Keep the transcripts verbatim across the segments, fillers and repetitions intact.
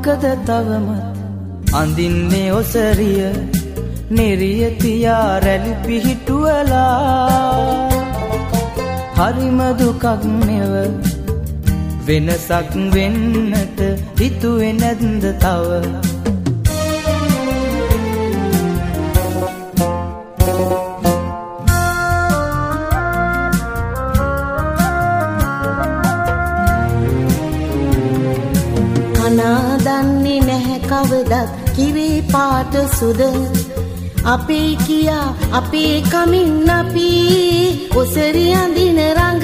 මොකද තවමත් අඳින්නේ ඔසරිය නිරිය තියා රැලි පිහිටුවලා හරිම දුකක් නෙව වෙනසක් වෙන්නට හිතුවේ නැද්ද තව කනා දන්නේ නැහැ කවදත් කිරි පාට සුද අපේ කියා අපේ කමින් අපි ඔසරිය අඳින රඟ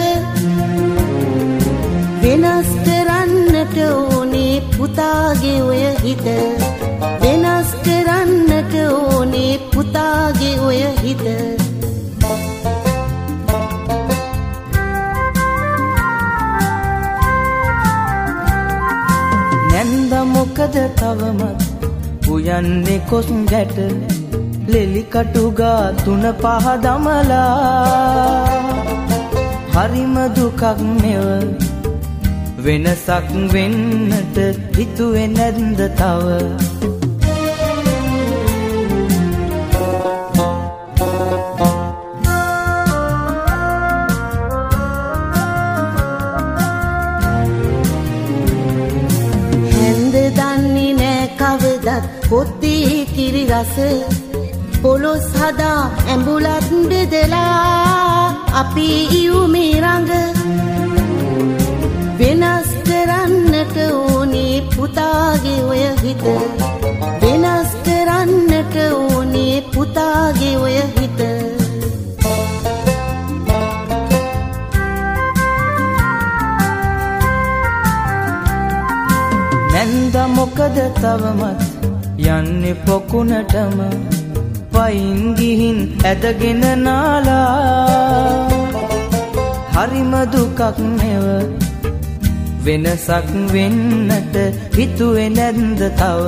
වෙනස් කරන්නට ඕනේ පුතාගේ ඔය හිත වෙනස් කරන්නට ඕනේ පුතාගේ ඔය හිත නැන්ද මොකද තවමත් උයන්නේ කොස් ගැට ලෙලි කටුගා තුන පහ දමලා හරිම දුකක් නෙව වෙනසක් වෙන්නට හිතුවේ නැද්ද තව හැන්ද දන්නේ නෑ කවදත් පොත්තේ කිරි රස පොලොස් හදා ඇඹුලත් බෙදලා අපි ඉවුමේ රඟ වෙනස් කරන්නට ඕනේ පුතාගේ ඔය හිත වෙනස් කරන්නට ඕනේ පුතාගේ ඔය හිත නැන්ද මොකද තවමත් යන්නේ පොකුණටම වයින් ගිහින් ඇදගෙන නාලා හරිම දුකක් නෙව වෙනසක් වෙන්නට හිතුවේ නැද්ද තව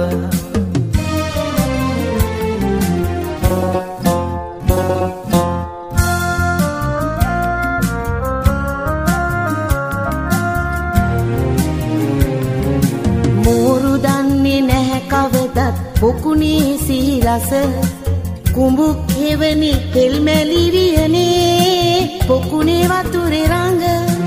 මෝරු දන්නේ නැහැ කවදත් පොකුණේ සිහි රස කුඹුක් හෙවනි තෙල්මැලි වියනේ පොකුණේ වතුරේ රඟ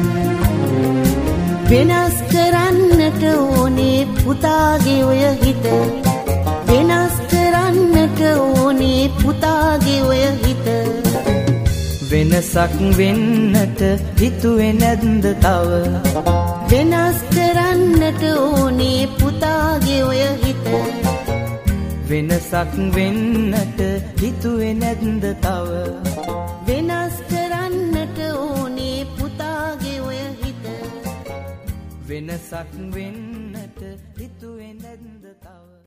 වෙනස් කරන්නට ඕනේ පුතාගේ ඔය හිත වෙනස් කරන්නට ඕනේ පුතාගේ ඔය හිත වෙනසක් වෙන්නට හිතුවේ නැද්ද තව වෙනස් කරන්නට ඕනේ පුතාගේ ඔය හිත වෙනසක් වෙන්නට හිතුවේ නැද්ද තව වෙනස් කරන්නට ඕනේ පුතාගේ ඔය හිත වෙනසක් වෙන්නට හිතුවේ නැද්ද තව